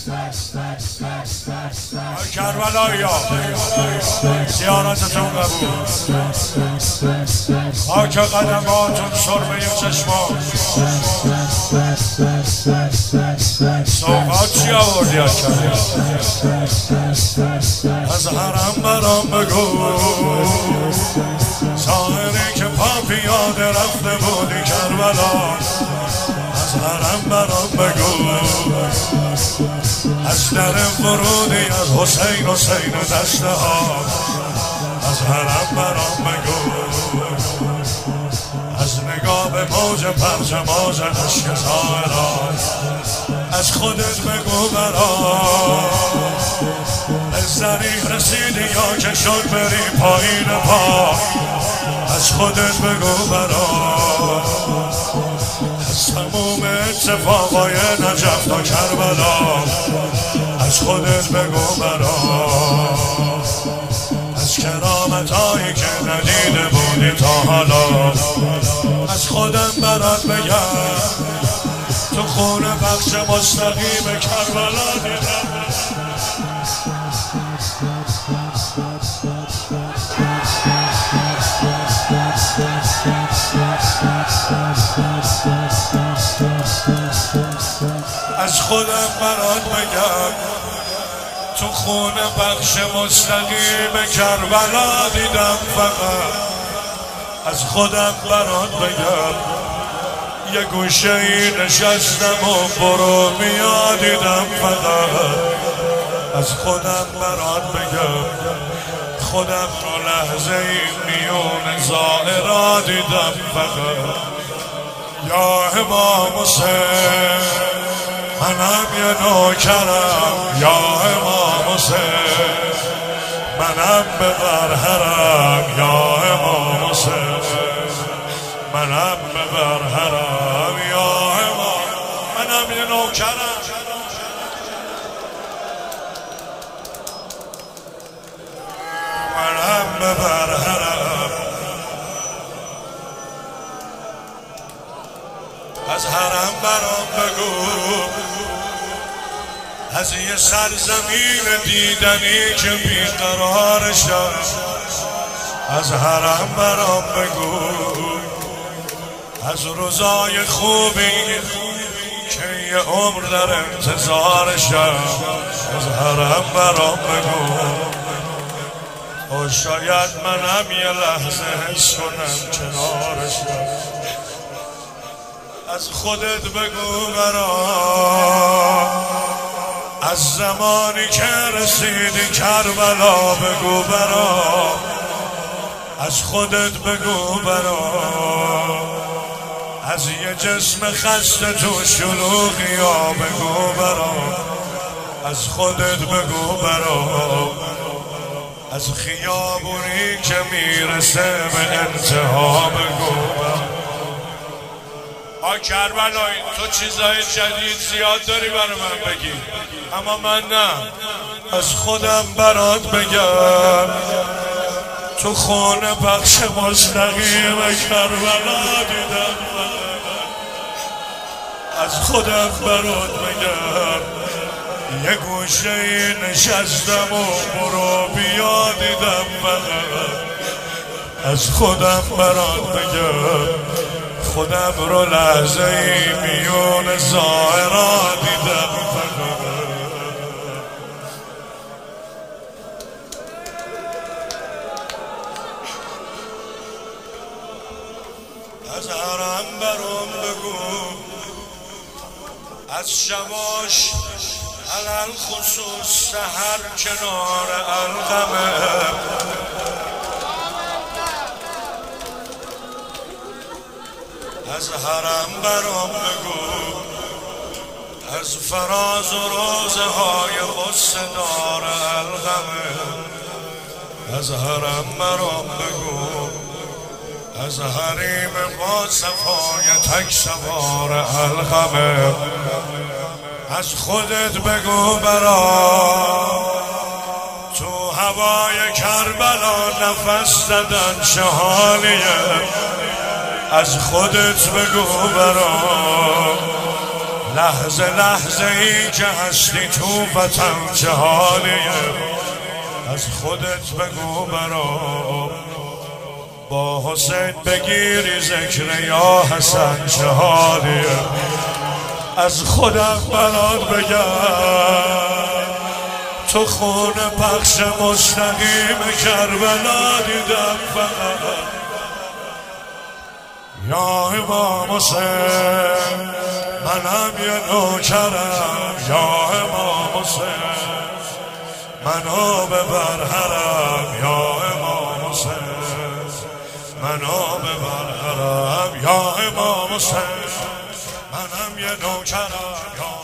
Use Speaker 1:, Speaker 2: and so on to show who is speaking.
Speaker 1: کربلایی ها زیارتتون قبول، خاک قدماتون سرمه چشمان. سوقات چی آوردی ها کربلا؟ از حرم برام بگو ساحری که پا پیاده رفته بودی کربلا. از حرم برام بگو از در ورودی از حسین دشته ها. از حرم برام بگو از نگاه به موج پرچماز عشق ظاهران. از خودت بگو برام به ضریح رسیدی یا که شد بری پایین پا. از خودت بگو برام از تموم اتفاقای نجف تا کربلا. از خودت بگو برام از کرامتایی که ندیده بودی تا حالا. از خودم برات بگم تو خون بخش مستقیم کربلا دیدم. از خودم برات بگم تو خون بخش مستقیم کربلا دیدم. فقط از خودم برات بگم یه گوشه ای نشستم و برو بیا دیدم. فقط از خودم برات بگم خودم رو لحظه ای میون ظاهرا دیدم. فقط یا امام حسین منم یه نوکرم. یا امام حسین منم ببر حرم. یا امام حسین منم ببر حرم. یا امام منم یه نوکرم. منم ببر حرم. از حرم برام بگو از یه سرزمین دیدنی که بیقرار شد. از حرم برام بگو از روزای خوبی که یه عمر در انتظار شد. از حرم برام بگو و شاید منم یه لحظه حس کنم کنارشم. از خودت بگو برام از زمانی که رسیدی کربلا بگو برام. از خودت بگو برام از یه جسم خسته تو شلوغی ها بگو برام. از خودت بگو برام از خیابونی که میرسه به انتها بگو برام. کربلایی تو چیزای جدید زیاد داری برای من بگی اما من نه. از خودم برات بگم تو خون بخش مستقیم کربلا دیدم. از خودم برات بگم یه گوشه ای نشستم و برو بیا دیدم. از خودم برات بگم خودم رو لحظه ای میون ظاهرا دیدم. از حرم برام بگو از شباش علل خصوص سحر کنار القمه. از حرم برام بگو از فراز و روزه های غصه دار القمه. از حرم برام بگو از حریم با صفای تک سوار القمه. از خودت بگو برام تو هوای کربلا نفس زدن شهانیه. از خودت بگو برام لحظه لحظه ای که هستی تو وطن چه حالیه، از خودت بگو برام، با حسین بگیری ذکر یا حسن چه حالیه، از خودم برات بگم تو خون پخش مستقیم کربلا دیدم فقط. یا امام حسین منم یه نوکرم، یا امام حسین منو ببر حرم، یا امام حسین منو ببر حرم، یا امام حسین منم یه نوکرم.